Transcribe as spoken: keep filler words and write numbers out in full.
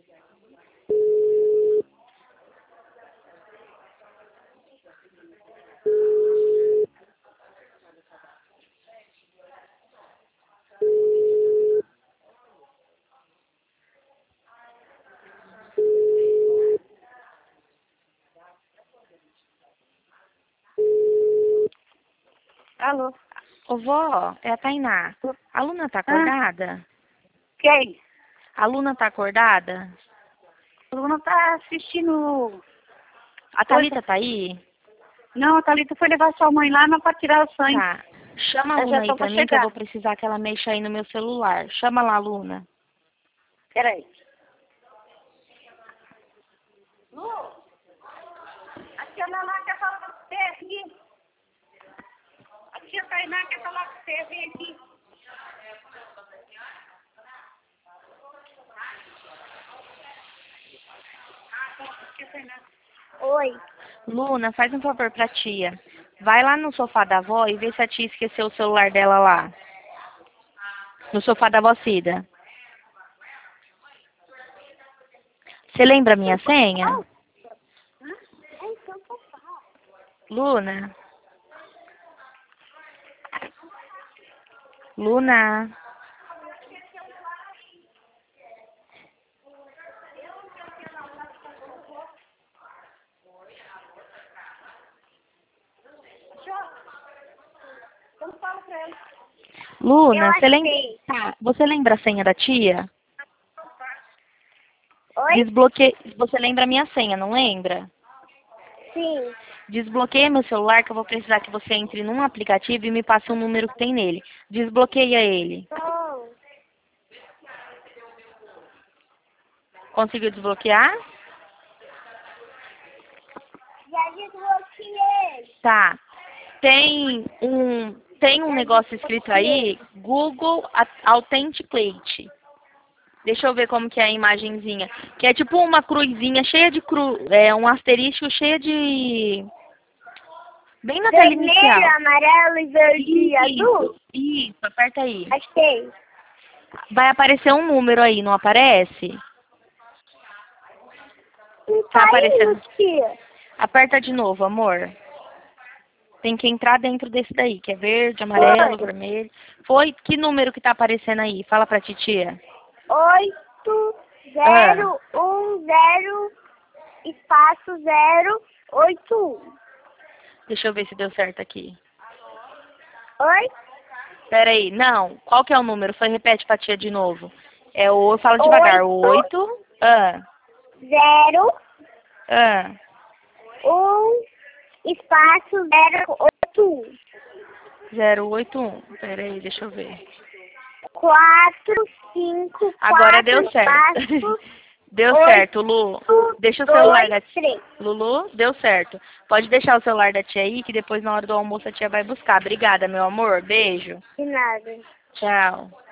Alô? Ô, vó, é a Tainá. A Luna tá acordada? Quem? A Luna tá acordada? A Luna tá assistindo... A Thalita tá aí? Não, a Thalita foi levar sua mãe lá pra tirar o sangue. Tá. Chama a Ela já Luna aí tá pra pra mim que eu chegar. vou precisar que ela mexa aí no meu celular. Chama lá, Luna. Peraí. Lu, a tia Naná quer falar com você aqui. A tia Tainá quer falar com você, vem aqui. Oi. Luna, faz um favor pra tia. Vai lá no sofá da avó e vê se a tia esqueceu o celular dela lá. No sofá da avó Cida. Você lembra a minha senha? Luna? Luna? Então fala pra ela. Luna, Eu você lembra... achei. Tá, você lembra a senha da tia? Oi? Desbloqueia... Você lembra a minha senha, não lembra? Sim. Desbloqueia meu celular que eu vou precisar que você entre num aplicativo e me passe um número que tem nele. Desbloqueia ele. Oh. Conseguiu desbloquear? Já desbloqueei. Tá. Tem um, tem um negócio escrito aí, Google Authenticate. Deixa eu ver como que é a imagenzinha. Que é tipo uma cruzinha cheia de cru, é um asterisco cheia de... Bem na tela inicial. Vermelho, amarelo e verde e azul? Isso, aperta aí. Achei. Vai aparecer um número aí, não aparece? Não Tá tá aparecendo. indo, tia. Aperta de novo, amor. Tem que entrar dentro desse daí, que é verde, amarelo, Foi. vermelho. Foi? Que número que tá aparecendo aí? Fala pra titia. Oito, zero, um, zero, espaço, zero, oito, um. Deixa eu ver se deu certo aqui. Oi? Pera aí, não. Qual que é o número? Foi, repete pra tia de novo. É o, fala devagar. Oito. Oito. Ah. Zero, Ah. um, espaço, zero, oito, um. Zero oito um. Pera aí, deixa eu ver. Quatro, cinco, Agora quatro, deu certo. espaço, Deu oito, certo, Lu. Deixa o celular dois, da tia. três. Lulu, deu certo. Pode deixar o celular da tia aí, que depois na hora do almoço a tia vai buscar. Obrigada, meu amor. Beijo. De nada. Tchau.